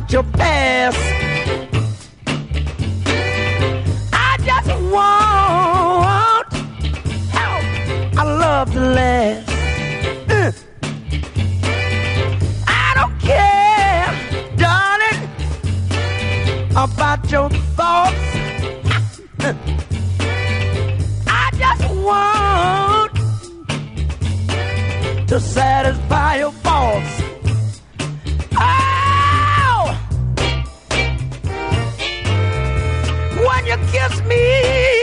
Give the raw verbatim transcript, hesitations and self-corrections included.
about your past. I just want our love to last. Uh. I don't care, darling, about your thoughts. Uh. I just want to satisfy your faults. Oh, when you kiss me,